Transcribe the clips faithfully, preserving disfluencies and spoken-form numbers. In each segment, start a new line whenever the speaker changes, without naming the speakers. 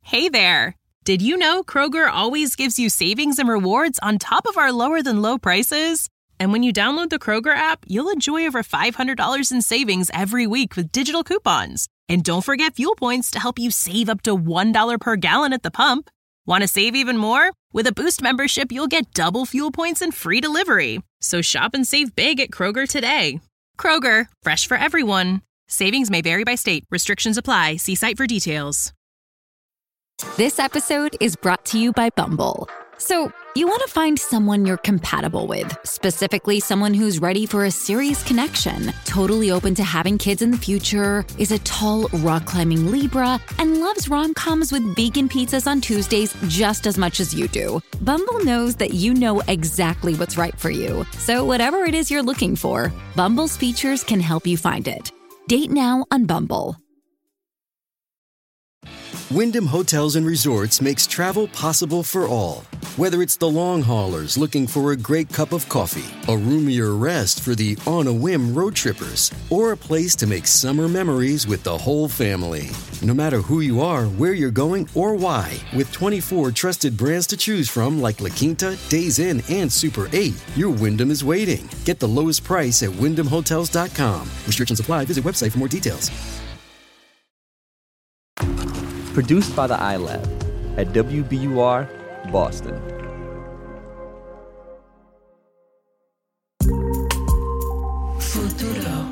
Hey there! Did you know Kroger always gives you savings and rewards on top of our lower-than-low prices? And when you download the Kroger app, you'll enjoy over five hundred dollars in savings every week with digital coupons. And don't forget fuel points to help you save up to one dollar per gallon at the pump. Want to save even more? With a Boost membership, you'll get double fuel points and free delivery. So shop and save big at Kroger today. Kroger, fresh for everyone. Savings may vary by state. Restrictions apply. See site for details.
This episode is brought to you by Bumble. So, you want to find someone you're compatible with, specifically someone who's ready for a serious connection, totally open to having kids in the future, is a tall, rock-climbing Libra, and loves rom-coms with vegan pizzas on Tuesdays just as much as you do. Bumble knows that you know exactly what's right for you. So whatever it is you're looking for, Bumble's features can help you find it. Date now on Bumble.
Wyndham Hotels and Resorts makes travel possible for all. Whether it's the long haulers looking for a great cup of coffee, a roomier rest for the on-a-whim road trippers, or a place to make summer memories with the whole family. No matter who you are, where you're going, or why, with twenty-four trusted brands to choose from like La Quinta, Days Inn, and Super eight, your Wyndham is waiting. Get the lowest price at wyndham hotels dot com. Restrictions apply. Visit website for more details.
Produced by the iLab at W B U R, Boston.
Futuro.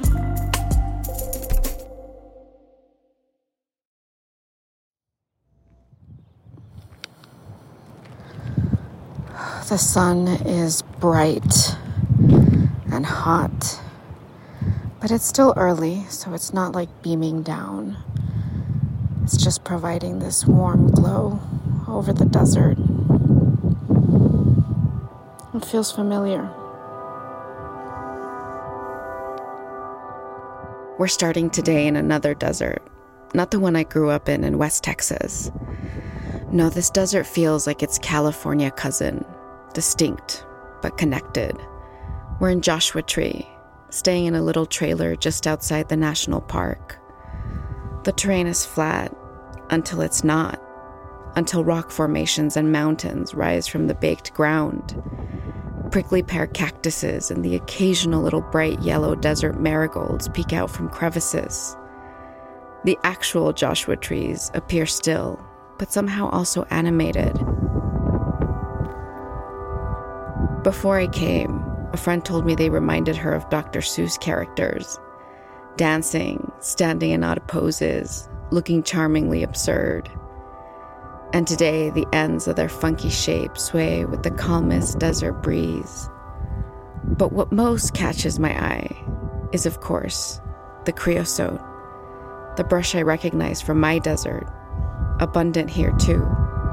The sun is bright and hot, but it's still early, so it's not like beaming down. It's just providing this warm glow over the desert. It feels familiar. We're starting today in another desert, not the one I grew up in in West Texas. No, this desert feels like its California cousin, distinct but connected. We're in Joshua Tree, staying in a little trailer just outside the national park. The terrain is flat until it's not, until rock formations and mountains rise from the baked ground. Prickly pear cactuses and the occasional little bright yellow desert marigolds peek out from crevices. The actual Joshua trees appear still, but somehow also animated. Before I came, a friend told me they reminded her of Doctor Seuss characters. Dancing, standing in odd poses, looking charmingly absurd. And today, the ends of their funky shape sway with the calmest desert breeze. But what most catches my eye is, of course, the creosote, the brush I recognize from my desert, abundant here too.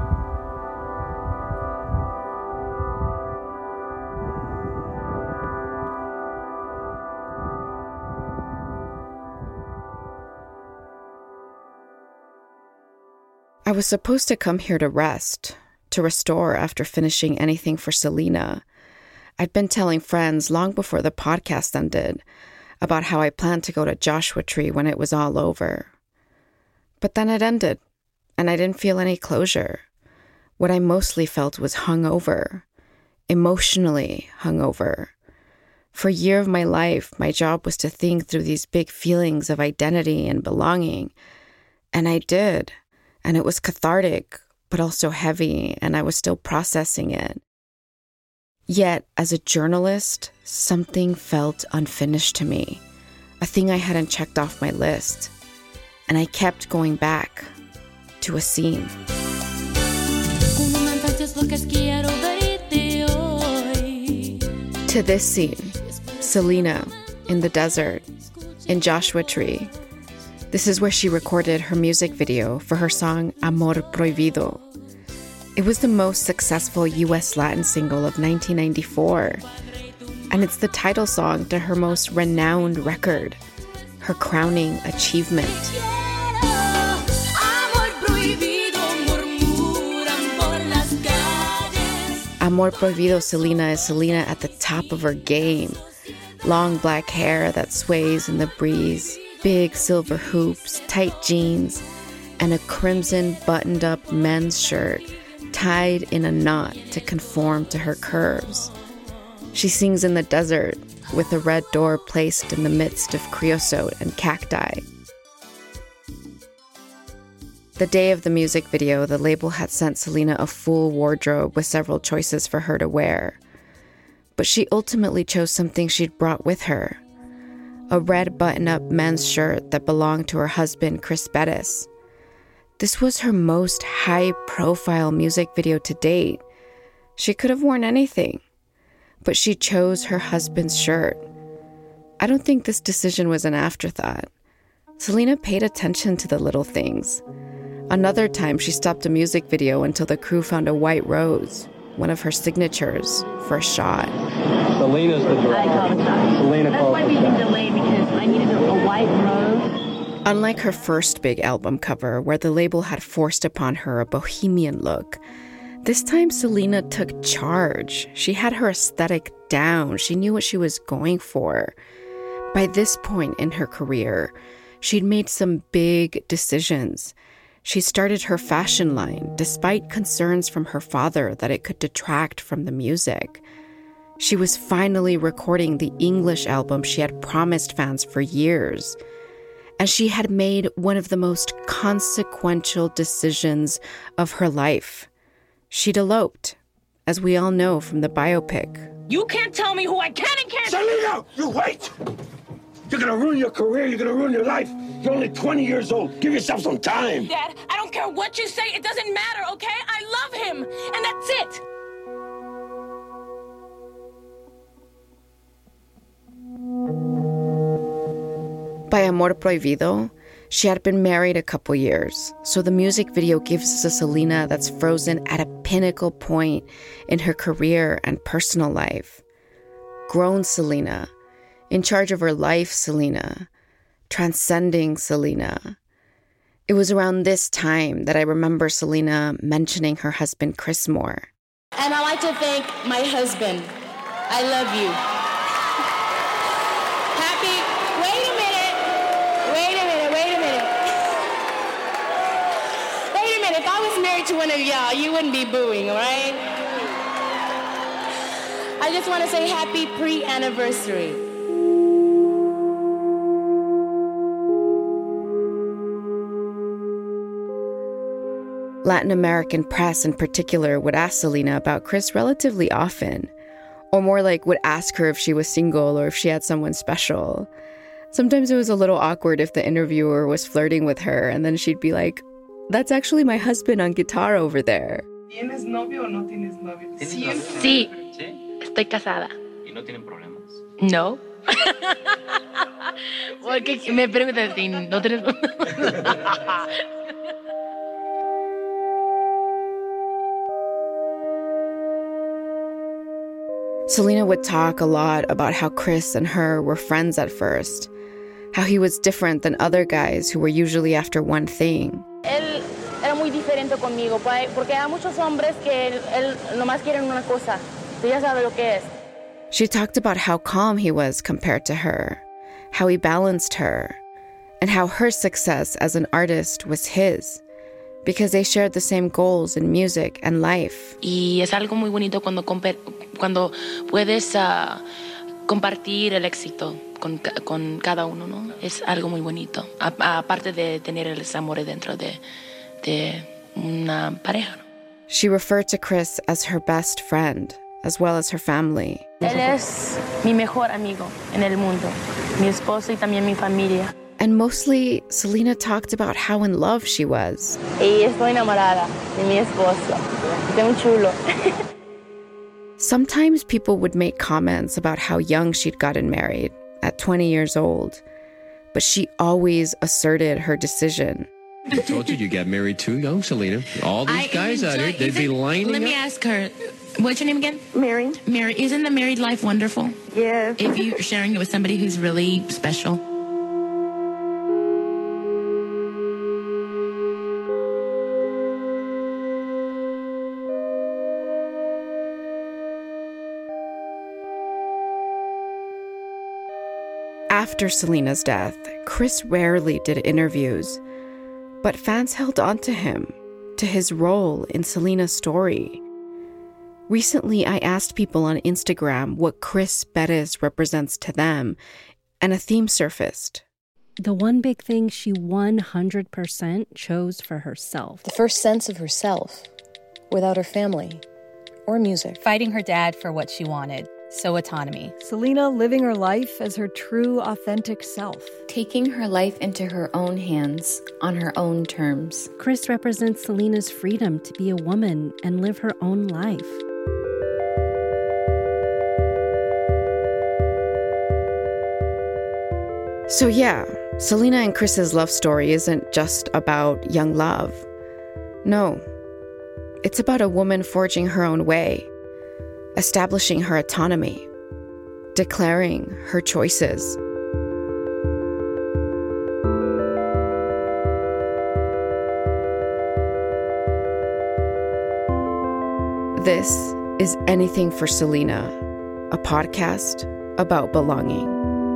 I was supposed to come here to rest, to restore after finishing anything for Selena. I'd been telling friends long before the podcast ended about how I planned to go to Joshua Tree when it was all over. But then it ended, and I didn't feel any closure. What I mostly felt was hungover, emotionally hungover. For a year of my life, my job was to think through these big feelings of identity and belonging, and I did. And it was cathartic, but also heavy, and I was still processing it. Yet, as a journalist, something felt unfinished to me, a thing I hadn't checked off my list. And I kept going back to a scene. To this scene, Selena in the desert, in Joshua Tree. This is where she recorded her music video for her song Amor Prohibido. It was the most successful U S Latin single of nineteen ninety-four, and it's the title song to her most renowned record, her crowning achievement. Amor Prohibido Selena is Selena at the top of her game. Long black hair that sways in the breeze, big silver hoops, tight jeans, and a crimson buttoned-up men's shirt tied in a knot to conform to her curves. She sings in the desert with a red door placed in the midst of creosote and cacti. The day of the music video, the label had sent Selena a full wardrobe with several choices for her to wear. But she ultimately chose something she'd brought with her, a red button-up men's shirt that belonged to her husband, Chris Bettis. This was her most high-profile music video to date. She could have worn anything, but she chose her husband's shirt. I don't think this decision was an afterthought. Selena paid attention to the little things. Another time, she stopped a music video until the crew found a white rose, one of her signatures, for a shot.
Selena's the director. I call the shot. Selena
That's why we did delay, because I needed a, a white rose.
Unlike her first big album cover, where the label had forced upon her a bohemian look, this time Selena took charge. She had her aesthetic down. She knew what she was going for. By this point in her career, she'd made some big decisions. She started her fashion line, despite concerns from her father that it could detract from the music. She was finally recording the English album she had promised fans for years. And she had made one of the most consequential decisions of her life. She'd eloped, as we all know from the biopic.
You can't tell me who I can and can't...
Selena, you wait! You're gonna ruin your career, you're gonna ruin your life. You're only twenty years old. Give yourself some time.
Dad, I don't care what you say. It doesn't matter, okay? I love him, and that's it.
By Amor Prohibido, she had been married a couple years, so the music video gives us a Selena that's frozen at a pinnacle point in her career and personal life. Grown Selena, in charge of her life Selena, transcending Selena. It was around this time that I remember Selena mentioning her husband Chris more.
And I like to thank my husband. I love you. Happy, wait a minute, wait a minute, wait a minute. Wait a minute, if I was married to one of y'all, you wouldn't be booing, all right? I just want to say happy pre-anniversary.
Latin American press in particular would ask Selena about Chris relatively often, or more like would ask her if she was single or if she had someone special. Sometimes it was a little awkward if the interviewer was flirting with her, and then she'd be like, "That's actually my husband on guitar over there."
¿Tienes novio o no tienes novio?
Sí. Sí. Estoy casada. ¿Y no tienen problemas? No. Porque me preguntan si no tienes...
Selena would talk a lot about how Chris and her were friends at first, how he was different than other guys who were usually after one thing.
Él era muy diferente conmigo, porque hay muchos hombres que él nomás quieren una cosa. Tú ya sabes lo que es.
She talked about how calm he was compared to her, how he balanced her, and how her success as an artist was his, because they shared the same goals in music and life.
Y es algo muy bonito cuando, cuando puedes uh, compartir el éxito con, con cada uno, ¿no? Es algo muy bonito, aparte de tener el amor dentro de, de una pareja, ¿no?
She referred to Chris as her best friend, as well as her family.
Él es mi mejor amigo en el mundo, mi esposo y también mi familia.
And mostly, Selena talked about how in love she was.
Y estoy enamorada de mi esposo. Está muy chulo.
Sometimes people would make comments about how young she'd gotten married, at twenty years old. But she always asserted her decision.
I told you you got married too young, Selena. All these I guys out here, they'd be lining
Let
up.
me ask her, what's your name again?
Mary.
Mary, isn't the married life wonderful?
Yes.
If you're sharing it with somebody who's really special.
After Selena's death, Chris rarely did interviews. But fans held on to him, to his role in Selena's story. Recently, I asked people on Instagram what Chris Perez represents to them, and a theme surfaced.
The one big thing she one hundred percent chose for herself.
The first sense of herself, without her family or music.
Fighting her dad for what she wanted. So autonomy.
Selena living her life as her true, authentic self.
Taking her life into her own hands, on her own terms.
Chris represents Selena's freedom to be a woman and live her own life.
So yeah, Selena and Chris's love story isn't just about young love. No, it's about a woman forging her own way, establishing her autonomy, declaring her choices. This is Anything for Selena, a podcast about belonging.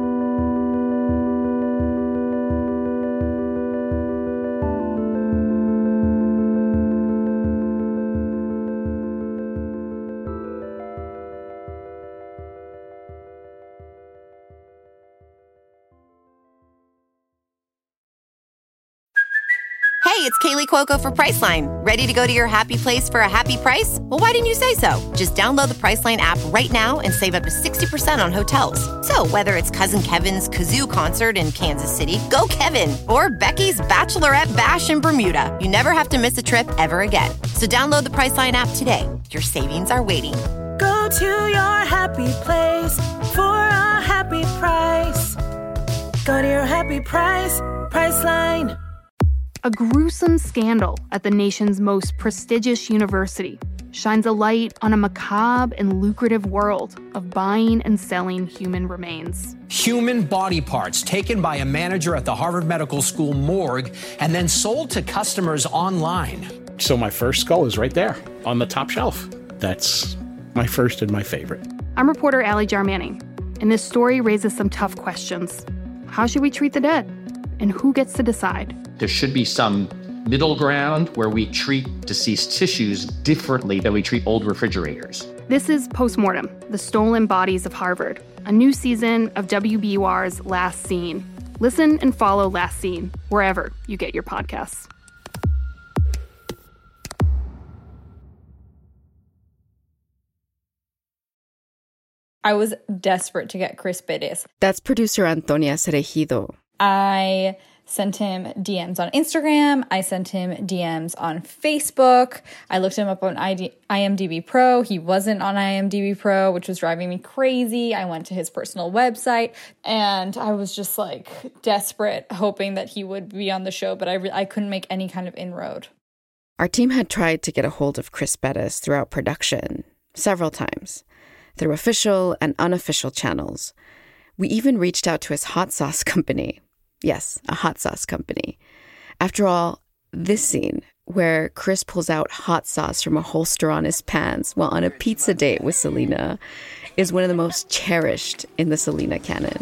Hey, it's Kaylee Cuoco for Priceline. Ready to go to your happy place for a happy price? Well, why didn't you say so? Just download the Priceline app right now and save up to sixty percent on hotels. So whether it's Cousin Kevin's Kazoo Concert in Kansas City, go Kevin, or Becky's Bachelorette Bash in Bermuda, you never have to miss a trip ever again. So download the Priceline app today. Your savings are waiting.
Go to your happy place for a happy price. Go to your happy price, Priceline.
A gruesome scandal at the nation's most prestigious university shines a light on a macabre and lucrative world of buying and selling human remains.
Human body parts taken by a manager at the Harvard Medical School morgue and then sold to customers online.
So my first skull is right there on the top shelf. That's my first and my favorite.
I'm reporter Allie Jarmanning, and this story raises some tough questions. How should we treat the dead? And who gets to decide?
There should be some middle ground where we treat deceased tissues differently than we treat old refrigerators.
This is Postmortem, the Stolen Bodies of Harvard, a new season of W B U R's Last Scene. Listen and follow Last Scene wherever you get your podcasts.
I was desperate to get Chris Perez.
That's producer Antonia Cerejido.
I sent him D Ms on Instagram. I sent him D Ms on Facebook. I looked him up on I M D B Pro. He wasn't on I M D B Pro, which was driving me crazy. I went to his personal website, and I was just like desperate, hoping that he would be on the show, but I, re- I couldn't make any kind of inroad.
Our team had tried to get a hold of Chris Perez throughout production several times, through official and unofficial channels. We even reached out to his hot sauce company. Yes, a hot sauce company. After all, this scene, where Chris pulls out hot sauce from a holster on his pants while on a pizza date with Selena, is one of the most cherished in the Selena canon.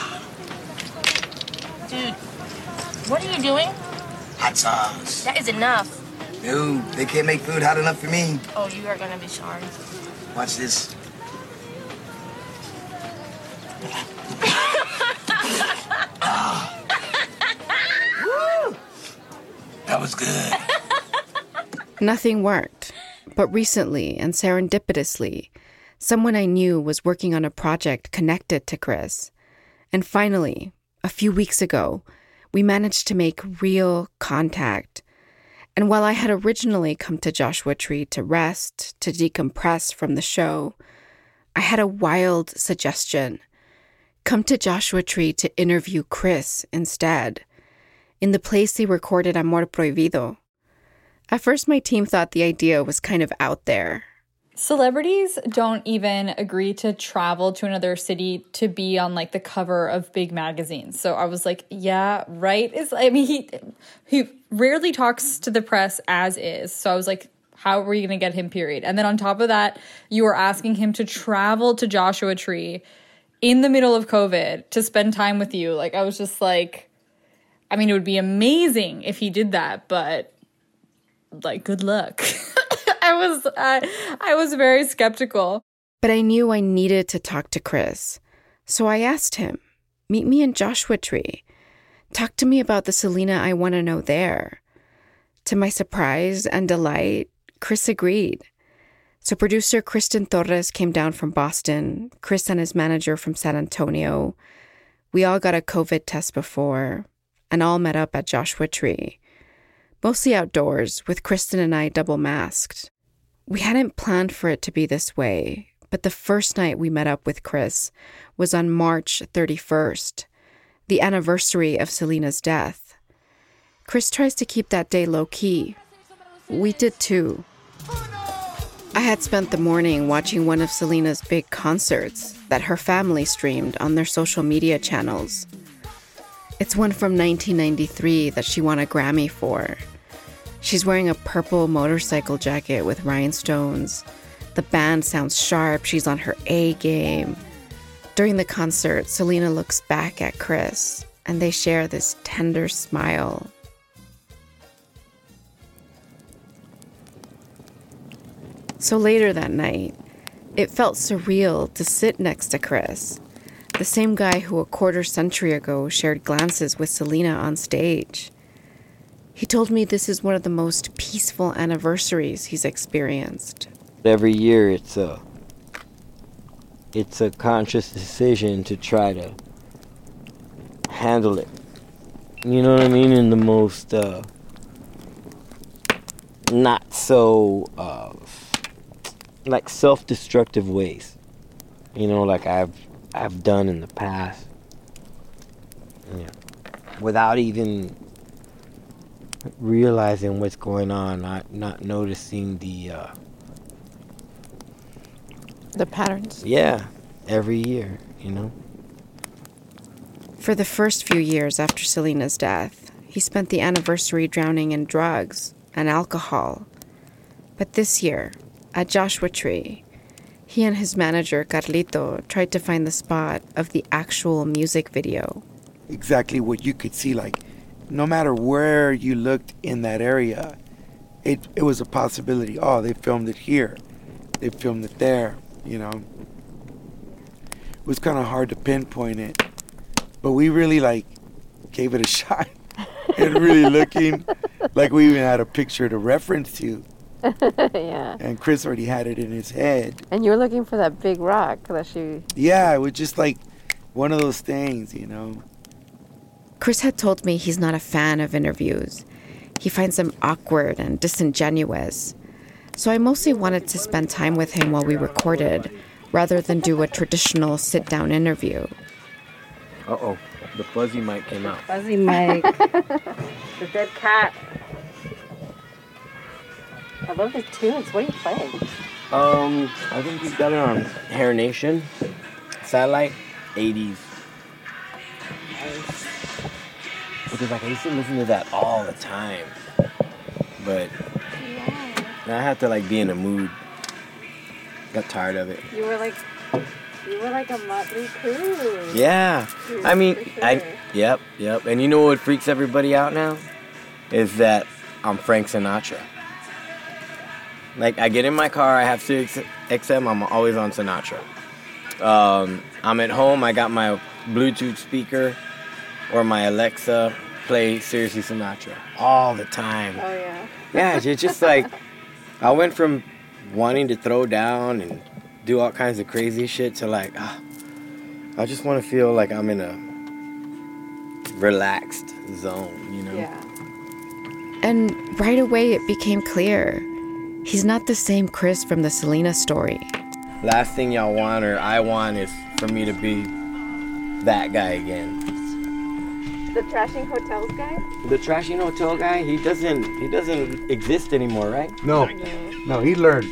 Dude, what are you doing?
Hot sauce.
That is enough.
Dude, they can't make food hot enough for me.
Oh, you are gonna be sorry.
Watch this. Ah. Woo! That was good.
Nothing worked. But recently and serendipitously, someone I knew was working on a project connected to Chris. And finally, a few weeks ago, we managed to make real contact. And while I had originally come to Joshua Tree to rest, to decompress from the show, I had a wild suggestion. Come to Joshua Tree to interview Chris instead, in the place they recorded Amor Prohibido. At first, my team thought the idea was kind of out there.
Celebrities don't even agree to travel to another city to be on like the cover of big magazines. So I was like, yeah, right. Is I mean, he he rarely talks to the press as is. So I was like, how are we going to get him, period? And then on top of that, you were asking him to travel to Joshua Tree in the middle of COVID to spend time with you. Like, I was just like, I mean, it would be amazing if he did that, but like, good luck. I was I, I was very skeptical.
But I knew I needed to talk to Chris. So I asked him, meet me in Joshua Tree. Talk to me about the Selena I want to know there. To my surprise and delight, Chris agreed. So producer Kristen Torres came down from Boston, Chris and his manager from San Antonio. We all got a COVID test before, and all met up at Joshua Tree. Mostly outdoors, with Kristen and I double masked. We hadn't planned for it to be this way, but the first night we met up with Chris was on March thirty-first, the anniversary of Selena's death. Chris tries to keep that day low-key. We did too. I had spent the morning watching one of Selena's big concerts that her family streamed on their social media channels. It's one from nineteen ninety-three that she won a Grammy for. She's wearing a purple motorcycle jacket with rhinestones. The band sounds sharp. She's on her A game. During the concert, Selena looks back at Chris, and they share this tender smile. So later that night, it felt surreal to sit next to Chris, the same guy who a quarter century ago shared glances with Selena on stage. He told me this is one of the most peaceful anniversaries he's experienced.
Every year it's a, it's a conscious decision to try to handle it. You know what I mean? In the most uh, not so uh, like self-destructive ways. You know, like I've I've done in the past. Yeah. Without even realizing what's going on, not not noticing the uh,
the patterns.
Yeah, every year, you know.
For the first few years after Selena's death, he spent the anniversary drowning in drugs and alcohol. But this year, at Joshua Tree, he and his manager, Carlito, tried to find the spot of the actual music video.
Exactly what you could see, like, no matter where you looked in that area, it it was a possibility. Oh, they filmed it here. They filmed it there, you know. It was kind of hard to pinpoint it. But we really, like, gave it a shot. And really looking like we even had a picture to reference to.
Yeah.
And Chris already had it in his head.
And you were looking for that big rock that she...
Yeah, it was just like one of those things, you know.
Chris had told me he's not a fan of interviews. He finds them awkward and disingenuous. So I mostly wanted to spend time with him while we recorded, rather than do a traditional sit-down interview.
Uh-oh, the fuzzy mic came out.
Fuzzy mic. The dead cat. I love the tunes. What are you playing?
Um, I think we got it on Hair Nation. Satellite, eighties.
Nice.
Because, like, I used to listen to that all the time. But
Yeah.
I had to, like, be in a mood. Got tired of it.
You were like... You were like a Motley Crue.
Yeah.
Dude,
I mean,
for sure.
I... Yep, yep. And you know what freaks everybody out now? Is that I'm Frank Sinatra. Like, I get in my car, I have Sirius X M, I'm always on Sinatra. Um, I'm at home, I got my Bluetooth speaker or my Alexa, play Sirius Sinatra all the time.
Oh, yeah.
Yeah, it's just like, I went from wanting to throw down and do all kinds of crazy shit to like, ah, I just want to feel like I'm in a relaxed zone, you know?
Yeah.
And right away it became clear. He's not the same Chris from the Selena story.
Last thing y'all want or I want is for me to be that guy again.
The Trashing Hotels guy?
The Trashing Hotel guy, he doesn't he doesn't exist anymore, right?
No, no, he learned.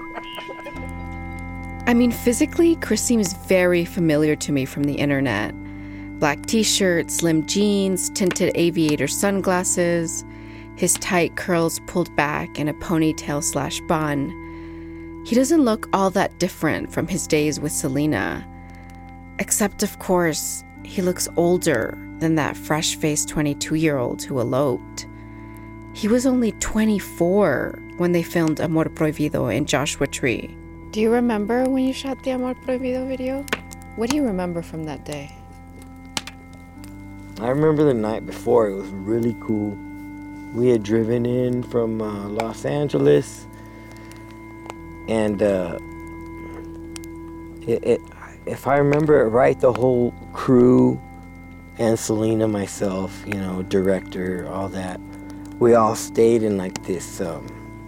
I mean, physically, Chris seems very familiar to me from the internet. Black t-shirt, slim jeans, tinted aviator sunglasses, his tight curls pulled back in a ponytail slash bun. He doesn't look all that different from his days with Selena. Except, of course, he looks older than that fresh-faced twenty-two-year-old who eloped. He was only twenty-four when they filmed Amor Prohibido in Joshua Tree. Do you remember when you shot the Amor Prohibido video? What do you remember from that day?
I remember the night before. It was really cool. We had driven in from uh, Los Angeles, and uh, it, it, if I remember it right, the whole crew and Selena, myself, you know, director, all that, we all stayed in like this, um,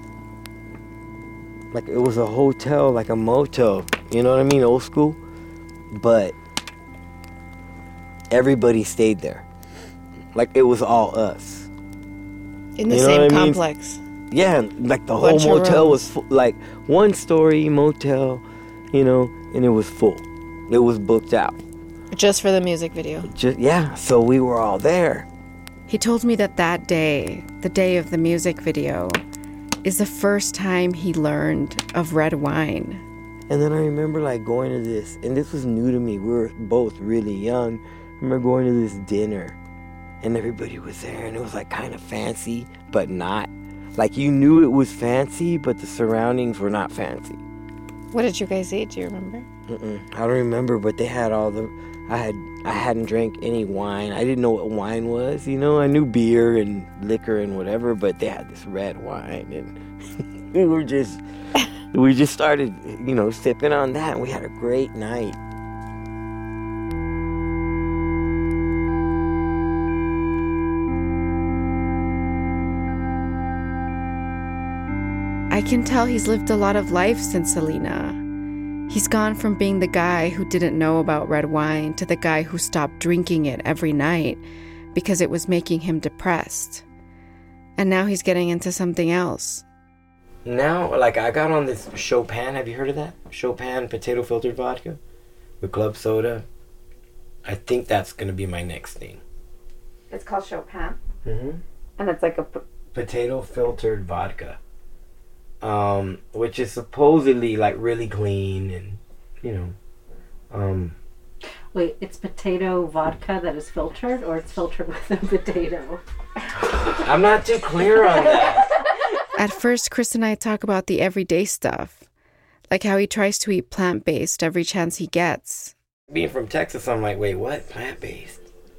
like it was a hotel, like a motel, you know what I mean, old school, but everybody stayed there. Like it was all us.
In the
you know
same
what I mean?
complex.
Yeah, like the
Bunch
whole
of
motel
rooms.
was full, like one story motel, you know, and it was full. It was booked out.
Just for the music video.
Just yeah, so we were all there.
He told me that that day, the day of the music video, is the first time he learned of red wine.
And then I remember like going to this, and this was new to me. We were both really young. I remember going to this dinner, and everybody was there, and it was like kind of fancy, but not. Like you knew it was fancy, but the surroundings were not fancy.
What did you guys eat? Do you remember?
Mm-mm. I don't remember, but they had all the. I had. I hadn't drank any wine. I didn't know what wine was. You know, I knew beer and liquor and whatever, but they had this red wine, and we were just. We just started, you know, sipping on that, and we had a great night.
I can tell he's lived a lot of life since Selena. He's gone from being the guy who didn't know about red wine to the guy who stopped drinking it every night because it was making him depressed. And now he's getting into something else.
Now, like, I got on this Chopin. Have you heard of that? Chopin potato filtered vodka with club soda. I think that's going to be my next thing.
It's called Chopin.
Mm-hmm.
And it's like a... P-
potato filtered vodka. Um, which is supposedly, like, really clean and, you know, um...
Wait, it's potato vodka that is filtered, or it's filtered with a potato?
I'm not too clear on that.
At first, Chris and I talk about the everyday stuff, like how he tries to eat plant-based every chance he gets.
Being from Texas, I'm like, wait, what? Plant-based?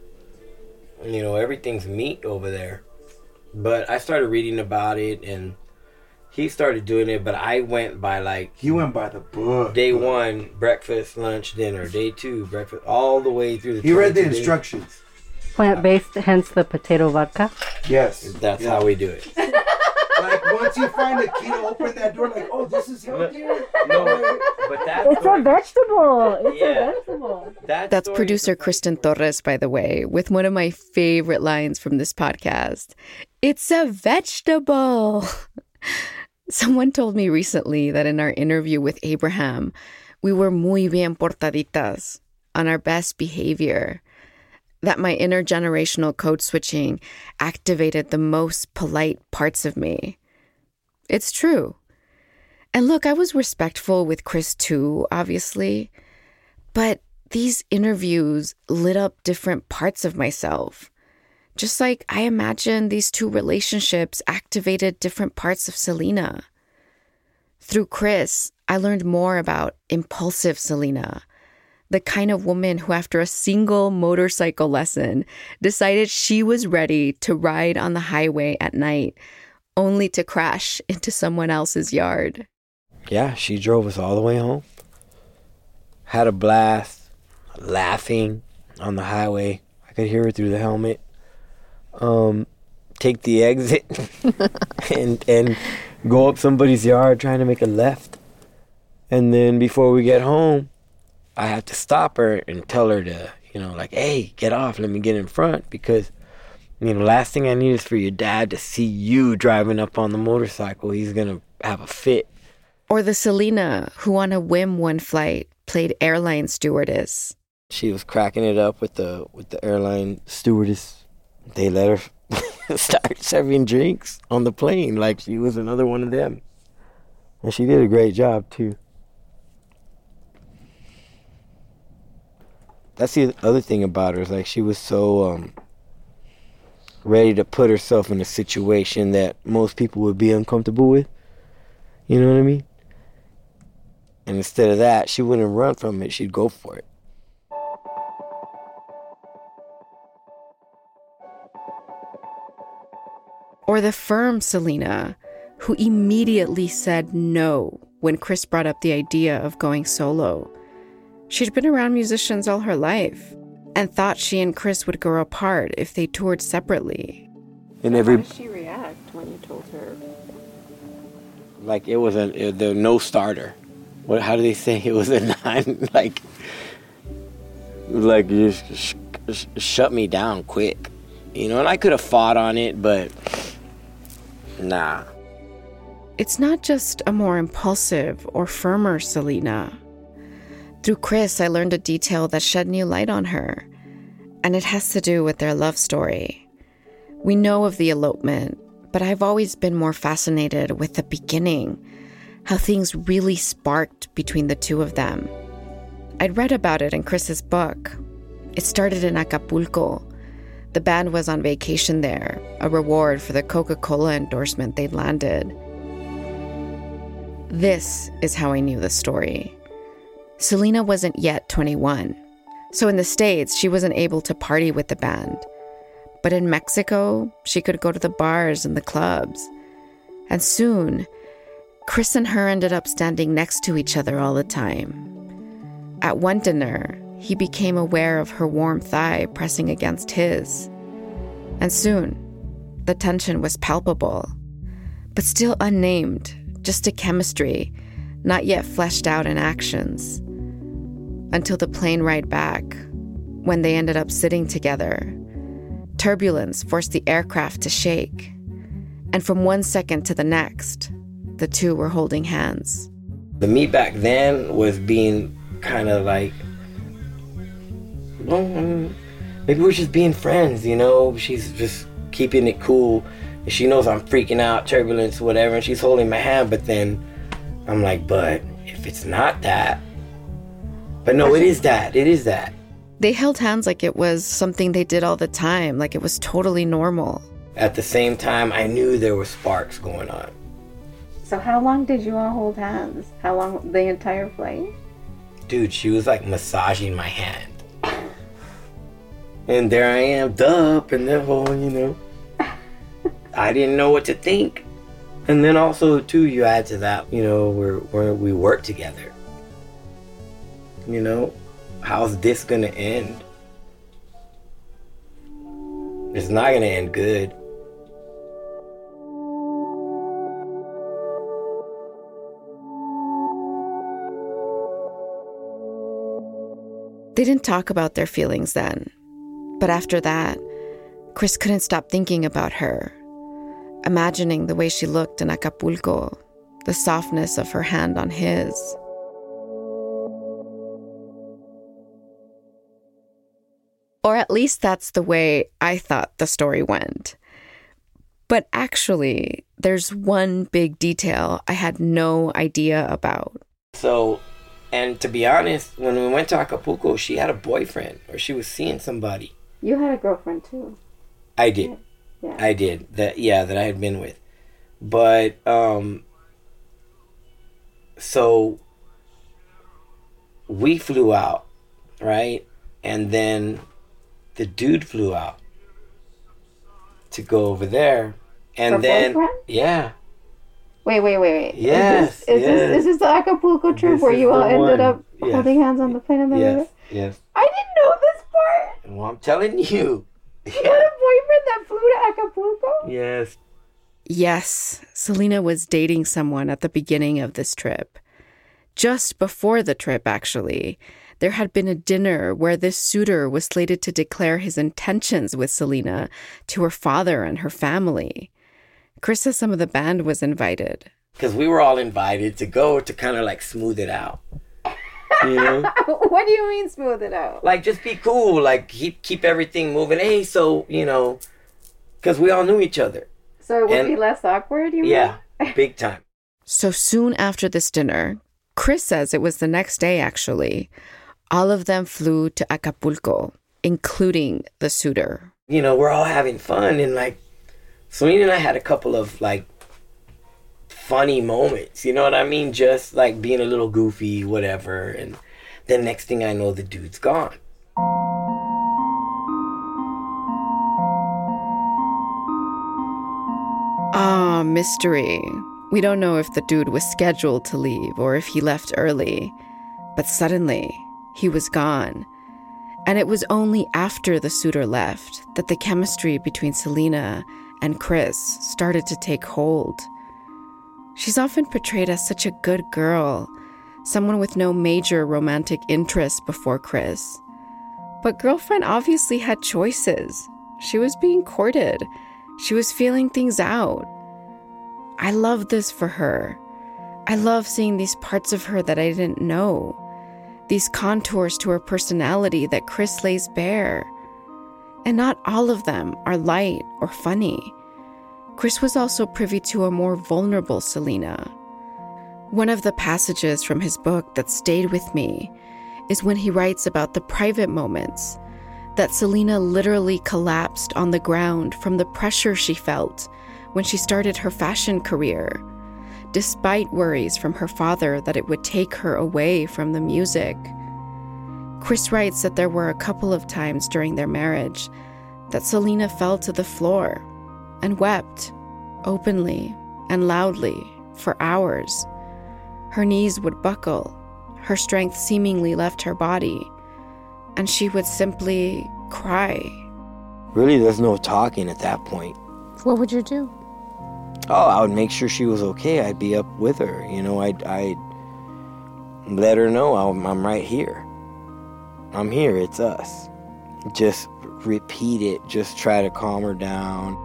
You know, everything's meat over there. But I started reading about it, and he started doing it, but I went by like...
He went by the book.
Day one, breakfast, lunch, dinner. Day two, breakfast, all the way through the...
He read the
days.
instructions.
Plant-based, hence the potato vodka?
Yes.
That's
yeah.
how we do it.
Like, once you find a key to open that door, like, oh, this is healthier?
No, but that's...
It's a vegetable. It's
yeah.
a vegetable.
That
That's producer Kristen Torres, by the way, with one of my favorite lines from this podcast. It's a vegetable. Someone told me recently that in our interview with Abraham, we were muy bien portaditas, on our best behavior. That my intergenerational code switching activated the most polite parts of me. It's true. And look, I was respectful with Chris too, obviously. But these interviews lit up different parts of myself. Just like I imagine these two relationships activated different parts of Selena. Through Chris, I learned more about impulsive Selena, the kind of woman who, after a single motorcycle lesson, decided she was ready to ride on the highway at night, only to crash into someone else's yard.
Yeah, she drove us all the way home. Had a blast, laughing on the highway. I could hear her through the helmet. Um, take the exit and and go up somebody's yard trying to make a left. And then before we get home, I have to stop her and tell her to, you know, like, hey, get off, let me get in front, because, you know, last thing I need is for your dad to see you driving up on the motorcycle. He's going to have a fit.
Or the Selena who on a whim one flight played airline stewardess.
She was cracking it up with the with the airline stewardess. They let her start serving drinks on the plane like she was another one of them. And she did a great job, too. that's the other thing about her, is like she was so um, ready to put herself in a situation that most people would be uncomfortable with. You know what I mean? And instead of that, she wouldn't run from it. She'd go for it.
Or the firm Selena, who immediately said no when Chris brought up the idea of going solo. She'd been around musicians all her life and thought she and Chris would grow apart if they toured separately.
And every,
How did she react when you told her?
Like it was a, it, the no starter. What? How do they say? It was a non, like, like you sh- sh- shut me down quick. You know, and I could have fought on it, but nah.
It's not just a more impulsive or firmer Selena. Through Chris, I learned a detail that shed new light on her, and it has to do with their love story. We know of the elopement, but I've always been more fascinated with the beginning, how things really sparked between the two of them. I'd read about it in Chris's book. It started in Acapulco. The band was on vacation there, a reward for the Coca-Cola endorsement they'd landed. This is how I knew the story. Selena wasn't yet twenty-one, so in the States, she wasn't able to party with the band. But in Mexico, she could go to the bars and the clubs. And soon, Chris and her ended up standing next to each other all the time. At one dinner, he became aware of her warm thigh pressing against his. And soon, the tension was palpable, but still unnamed, just a chemistry, not yet fleshed out in actions. Until the plane ride back, when they ended up sitting together. Turbulence forced the aircraft to shake. And from one second to the next, the two were holding hands.
The me back then was being kind of like, well, maybe we're just being friends, you know? She's just keeping it cool. She knows I'm freaking out, turbulence, whatever, and she's holding my hand, but then I'm like, but if it's not that, but no, it is that, it is that.
They held hands like it was something they did all the time, like it was totally normal.
At the same time, I knew there were sparks going on.
So how long did you all hold hands? How long, the entire flight?
Dude, she was like massaging my hand. And there I am, duh, up in that hole, you know. I didn't know what to think. And then also, too, you add to that, you know, we're, we're, we work together. You know, how's this gonna end? It's not gonna end good.
They didn't talk about their feelings then. But after that, Chris couldn't stop thinking about her, imagining the way she looked in Acapulco, the softness of her hand on his. Or at least that's the way I thought the story went. But actually, there's one big detail I had no idea about.
So, and to be honest, when we went to Acapulco, she had a boyfriend, or she was seeing somebody.
You had a girlfriend too.
I did.
Yeah.
I did. That yeah, that I had been with. But um so we flew out, right? And then the dude flew out to go over there. And
Her
then
boyfriend?
yeah.
Wait, wait, wait, wait.
Yes.
Is this, is
yes.
this, is this the Acapulco trip
This
where
is
you all
the
ended
one.
up
Yes.
holding hands on the plane and
Yes. Yes.
I didn't know this part.
Well, I'm telling you.
You had a boyfriend that flew to Acapulco?
Yes.
Yes, Selena was dating someone at the beginning of this trip. Just before the trip, actually, there had been a dinner where this suitor was slated to declare his intentions with Selena to her father and her family. Chris says some of the band was invited.
Because we were all invited to go to kind of like smooth it out. You know?
What do you mean smooth it out?
Like, just be cool. Like, keep keep everything moving. Hey, so, you know, because we all knew each other.
So it would
And-
be less awkward, you
Yeah,
mean?
big time.
So soon after this dinner, Chris says it was the next day, actually, All of them flew to Acapulco, including the suitor.
You know, we're all having fun, and like, Selena and I had a couple of like funny moments, you know what I mean? Just like being a little goofy, whatever, and then next thing I know, the dude's gone.
Ah, mystery. We don't know if the dude was scheduled to leave or if he left early, but suddenly he was gone. And it was only after the suitor left that the chemistry between Selena and Chris started to take hold. She's often portrayed as such a good girl, someone with no major romantic interests before Chris. But Girlfriend obviously had choices. She was being courted. She was feeling things out. I love this for her. I love seeing these parts of her that I didn't know. These contours to her personality that Chris lays bare. And not all of them are light or funny. Chris was also privy to a more vulnerable Selena. One of the passages from his book that stayed with me is when he writes about the private moments that Selena literally collapsed on the ground from the pressure she felt when she started her fashion career, despite worries from her father that it would take her away from the music. Chris writes that there were a couple of times during their marriage that Selena fell to the floor and wept openly and loudly for hours. Her knees would buckle, her strength seemingly left her body, and she would simply cry.
Really, there's no talking at that point.
What would you do?
Oh, I would make sure she was okay. I'd be up with her. You know, I'd, I'd let her know I'm, I'm right here. I'm here, it's us. Just repeat it, just try to calm her down.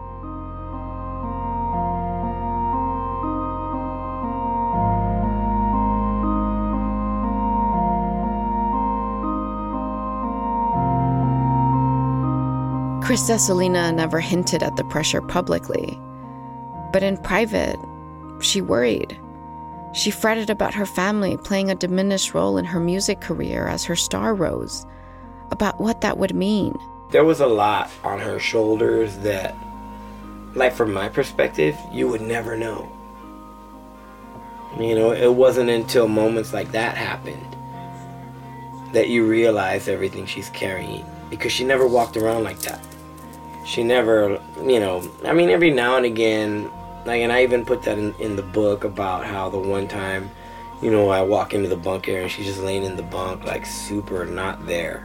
Chris says Selena never hinted at the pressure publicly, but in private, she worried. She fretted about her family playing a diminished role in her music career as her star rose, about what that would mean.
There was a lot on her shoulders that, like from my perspective, you would never know. You know, it wasn't until moments like that happened that you realize everything she's carrying, because she never walked around like that. She never, you know, I mean, every now and again, like, and I even put that in, in the book about how the one time, you know, I walk into the bunk area and she's just laying in the bunk, like, super not there.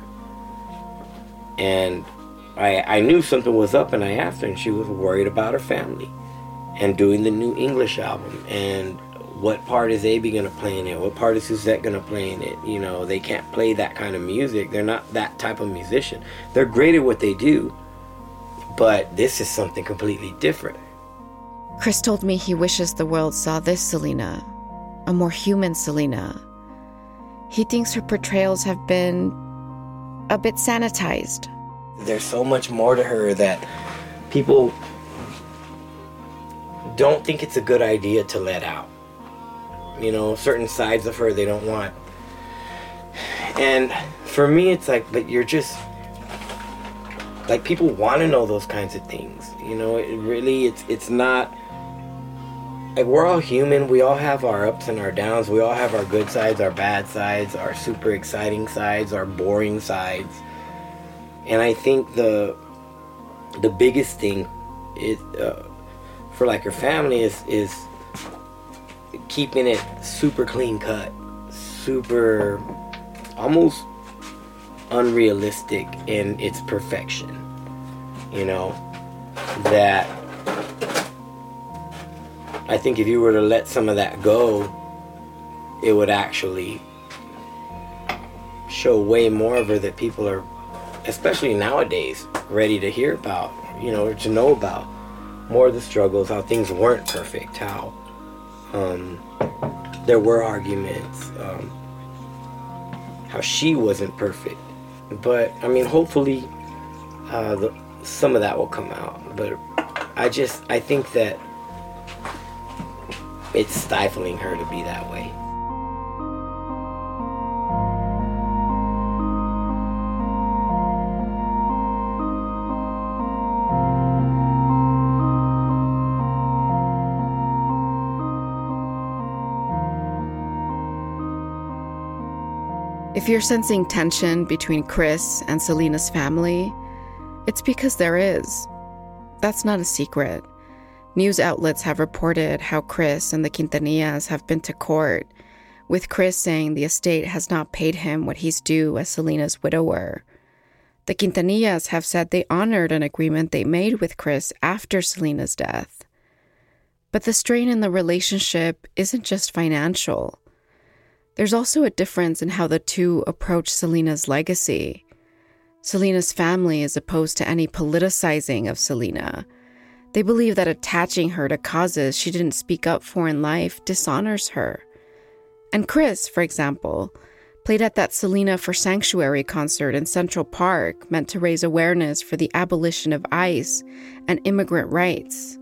And I, I knew something was up, and I asked her, and she was worried about her family and doing the new English album. And what part is A B going to play in it? What part is Suzette going to play in it? You know, they can't play that kind of music. They're not that type of musician. They're great at what they do, but this is something completely different.
Chris told me he wishes the world saw this Selena, a more human Selena. He thinks her portrayals have been a bit sanitized.
There's so much more to her that people don't think it's a good idea to let out. You know, certain sides of her they don't want. And for me, it's like, but you're just, like, people want to know those kinds of things. You know, it really, it's it's not, like, we're all human. We all have our ups and our downs. We all have our good sides, our bad sides, our super exciting sides, our boring sides. And I think the the biggest thing is, uh, for, like, her family is is keeping it super clean cut, super, almost unrealistic in its perfection. You know, that I think if you were to let some of that go, it would actually show way more of her that people are, especially nowadays, ready to hear about, you know, or to know about. More of the struggles, how things weren't perfect, how um, there were arguments, um, how she wasn't perfect. But, I mean, hopefully uh, the, some of that will come out. But I just, I think that it's stifling her to be that way.
If you're sensing tension between Chris and Selena's family, it's because there is. That's not a secret. News outlets have reported how Chris and the Quintanillas have been to court, with Chris saying the estate has not paid him what he's due as Selena's widower. The Quintanillas have said they honored an agreement they made with Chris after Selena's death. But the strain in the relationship isn't just financial. There's also a difference in how the two approach Selena's legacy. Selena's family is opposed to any politicizing of Selena. They believe that attaching her to causes she didn't speak up for in life dishonors her. And Chris, for example, played at that Selena for Sanctuary concert in Central Park meant to raise awareness for the abolition of ICE and immigrant rights.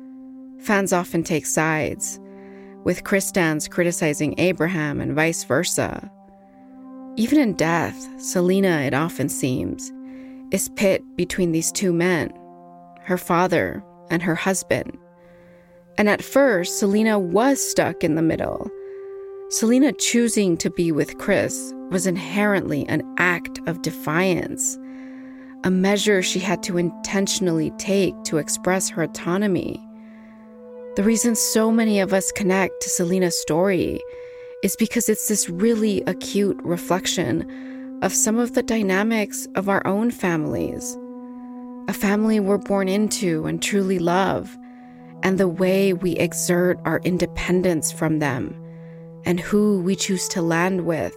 Fans often take sides, with Chris stans criticizing Abraham and vice versa. Even in death, Selena, it often seems, is pit between these two men, her father and her husband. And at first, Selena was stuck in the middle. Selena choosing to be with Chris was inherently an act of defiance, a measure she had to intentionally take to express her autonomy. The reason so many of us connect to Selena's story is because it's this really acute reflection of some of the dynamics of our own families, a family we're born into and truly love, and the way we exert our independence from them, and who we choose to land with.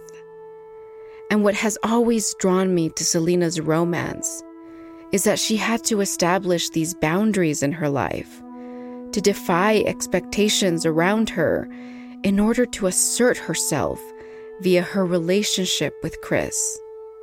And what has always drawn me to Selena's romance is that she had to establish these boundaries in her life, to defy expectations around her in order to assert herself via her relationship with Chris.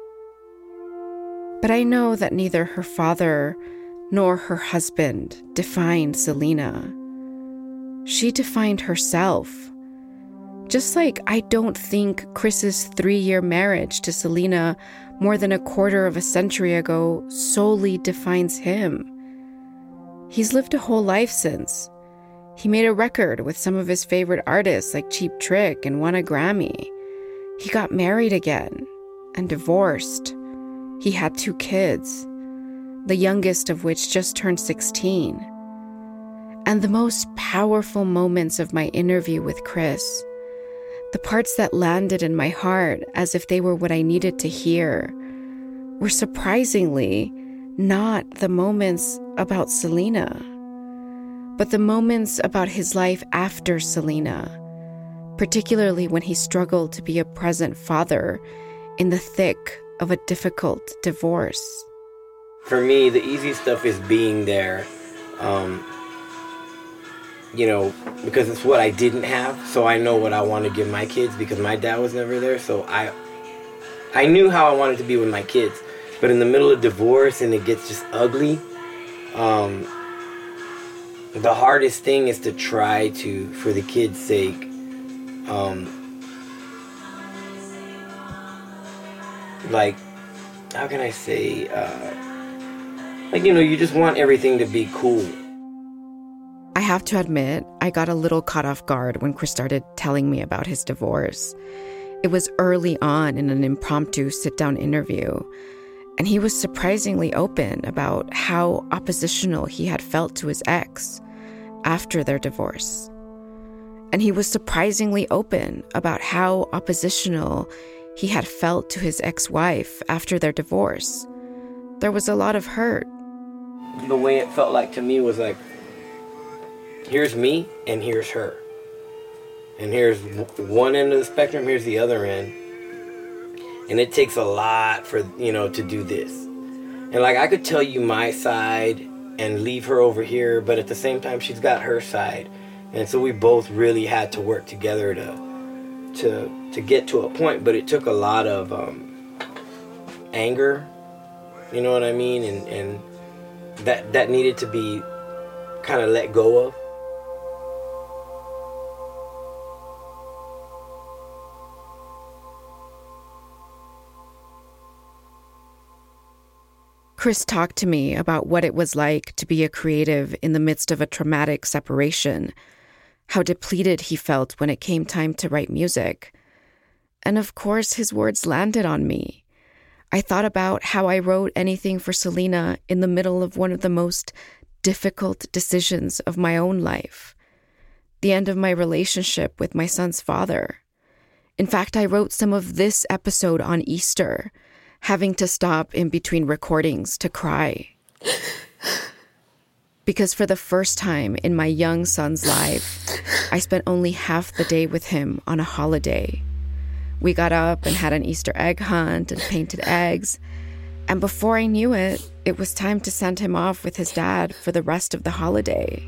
But I know that neither her father nor her husband defined Selena. She defined herself. Just like I don't think Chris's three-year marriage to Selena more than a quarter of a century ago solely defines him. He's lived a whole life since. He made a record with some of his favorite artists like Cheap Trick and won a Grammy. He got married again and divorced. He had two kids, the youngest of which just turned sixteen. And the most powerful moments of my interview with Chris, the parts that landed in my heart as if they were what I needed to hear, were surprisingly not the moments about Selena, but the moments about his life after Selena, particularly when he struggled to be a present father in the thick of a difficult divorce.
For me, the easy stuff is being there, um, you know, because it's what I didn't have, so I know what I want to give my kids because my dad was never there, so I, I knew how I wanted to be with my kids. But in the middle of divorce and it gets just ugly, um, the hardest thing is to try to, for the kids' sake, um, like, how can I say, uh, like, you know, you just want everything to be cool.
I have to admit, I got a little caught off guard when Chris started telling me about his divorce. It was early on in an impromptu sit-down interview, and he was surprisingly open about how oppositional he had felt to his ex after their divorce. And he was surprisingly open about how oppositional he had felt to his ex-wife after their divorce. There was a lot of hurt.
The way it felt like to me was like, here's me and here's her. And here's one end of the spectrum, here's the other end. And it takes a lot for, you know, to do this. And like, I could tell you my side and leave her over here, but at the same time, she's got her side. And so we both really had to work together to to to get to a point, but it took a lot of um, anger, you know what I mean? And, and that, that needed to be kind of let go of.
Chris talked to me about what it was like to be a creative in the midst of a traumatic separation, how depleted he felt when it came time to write music. And of course, his words landed on me. I thought about how I wrote Anything for Selena in the middle of one of the most difficult decisions of my own life, the end of my relationship with my son's father. In fact, I wrote some of this episode on Easter, having to stop in between recordings to cry. Because for the first time in my young son's life, I spent only half the day with him on a holiday. We got up and had an Easter egg hunt and painted eggs. And before I knew it, it was time to send him off with his dad for the rest of the holiday.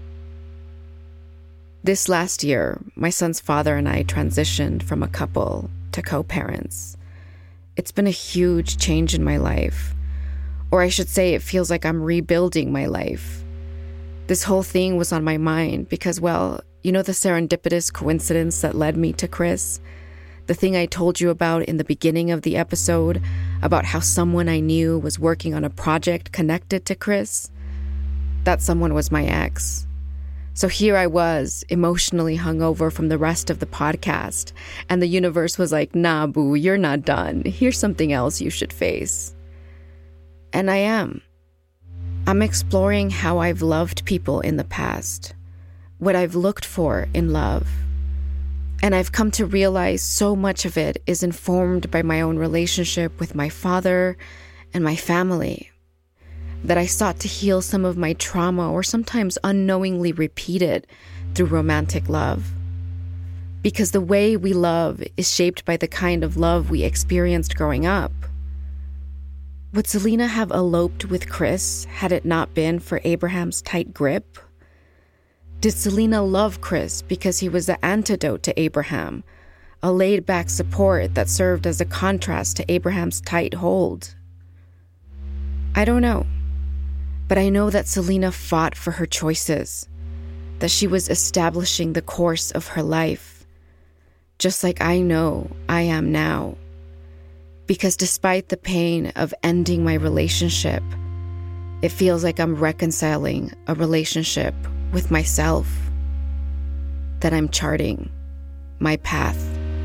This last year, my son's father and I transitioned from a couple to co-parents. It's been a huge change in my life. Or I should say, it feels like I'm rebuilding my life. This whole thing was on my mind because, well, you know the serendipitous coincidence that led me to Chris? The thing I told you about in the beginning of the episode, about how someone I knew was working on a project connected to Chris? That someone was my ex. So here I was, emotionally hungover from the rest of the podcast, and the universe was like, nah, boo, you're not done. Here's something else you should face. And I am. I'm exploring how I've loved people in the past, what I've looked for in love. And I've come to realize so much of it is informed by my own relationship with my father and my family, that I sought to heal some of my trauma or sometimes unknowingly repeat it through romantic love. Because the way we love is shaped by the kind of love we experienced growing up. Would Selena have eloped with Chris had it not been for Abraham's tight grip? Did Selena love Chris because he was the antidote to Abraham, a laid-back support that served as a contrast to Abraham's tight hold? I don't know, but I know that Selena fought for her choices, that she was establishing the course of her life, just like I know I am now. Because despite the pain of ending my relationship, it feels like I'm reconciling a relationship with myself, that I'm charting my path.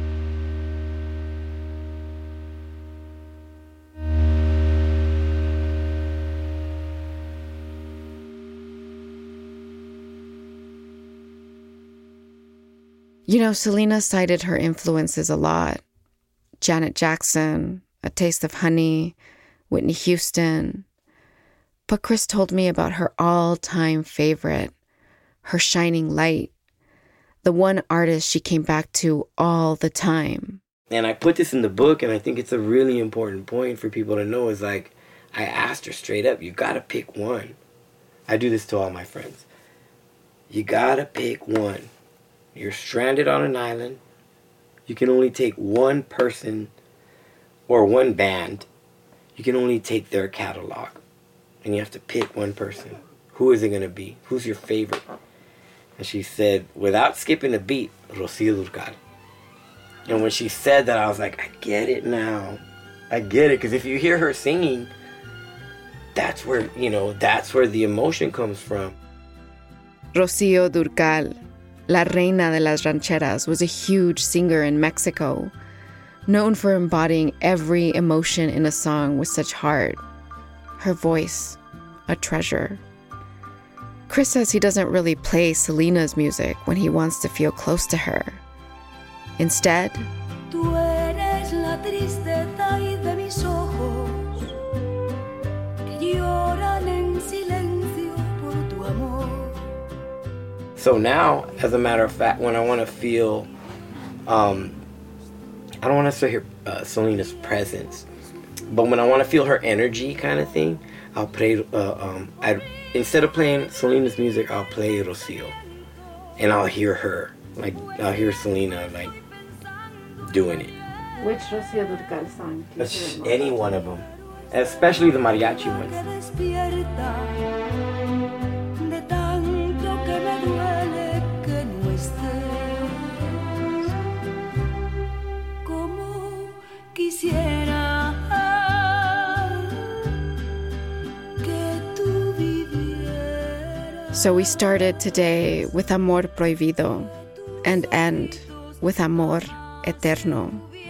You know, Selena cited her influences a lot. Janet Jackson, A Taste of Honey, Whitney Houston. But Chris told me about her all-time favorite, her shining light, the one artist she came back to all the time.
And I put this in the book, and I think it's a really important point for people to know, is like, I asked her straight up, you gotta pick one. I do this to all my friends. You gotta pick one. You're stranded on an island. You can only take one person or one band. You can only take their catalog. And you have to pick one person. Who is it going to be? Who's your favorite? And she said, without skipping a beat, Rocío Dúrcal. And when she said that, I was like, I get it now. I get it. Because if you hear her singing, that's where, you know, that's where the emotion comes from.
Rocío Dúrcal, La Reina de las Rancheras, was a huge singer in Mexico, known for embodying every emotion in a song with such heart. Her voice, a treasure. Chris says he doesn't really play Selena's music when he wants to feel close to her. Instead,
Tú eres la tristeza y de mis ojos, que lloran en silencio por tu amor.
So now, as a matter of fact, when I want to feel, um, I don't want to necessarily hear uh, Selena's presence, but when I want to feel her energy kind of thing, I'll play, uh, um, I instead of playing Selena's music, I'll play Rocío. And I'll hear her, like, I'll hear Selena, like, doing it.
Which Rocío Dúrcal song? do you hear most?
Any one of them. Especially the mariachi ones.
De tanto que me duele que no estés, como quisiera que tú vivieras.
So we started today with Amor Prohibido and end with Amor Eterno.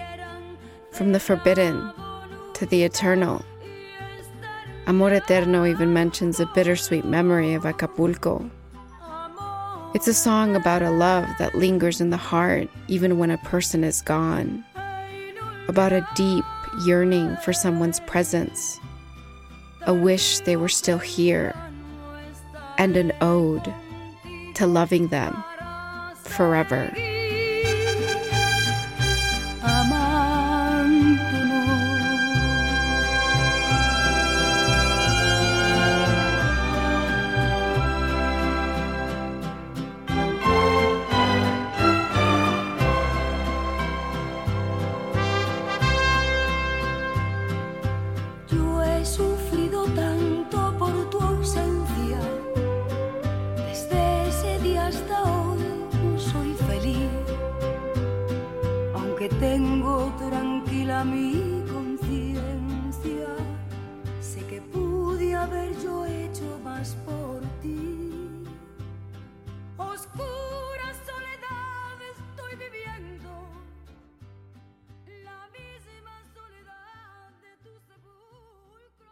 From the forbidden to the eternal. Amor Eterno even mentions a bittersweet memory of Acapulco. It's a song about a love that lingers in the heart even when a person is gone. About a deep yearning for someone's presence. A wish they were still here. And an ode to loving them forever.
Tengo tranquila mi conciencia, sé que pude haber yo hecho más por ti. Oscura soledad estoy viviendo, la misma soledad de tu sepulcro.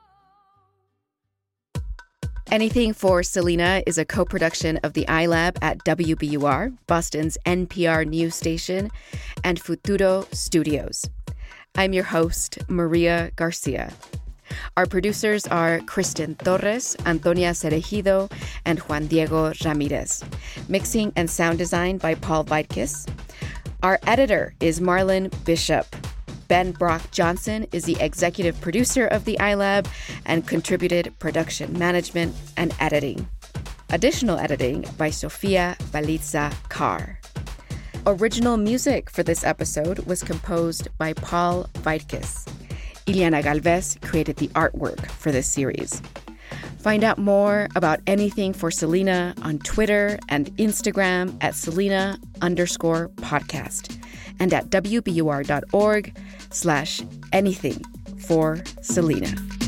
Anything for Selena is a co-production of the iLab at W B U R, Boston's N P R news station, and Futuro Studios. I'm your host, Maria Garcia. Our producers are Kristen Torres, Antonia Cerejido, and Juan Diego Ramirez. Mixing and sound design by Paul Vaitkus. Our editor is Marlon Bishop. Ben Brock Johnson is the executive producer of the iLab and contributed production management and editing. Additional editing by Sofia Balitza Carr. Original music for this episode was composed by Paul Vaitkus. Ileana Galvez created the artwork for this series. Find out more about anything for Selena on Twitter and Instagram at Selena underscore podcast and at W B U R dot org slash anything for Selena.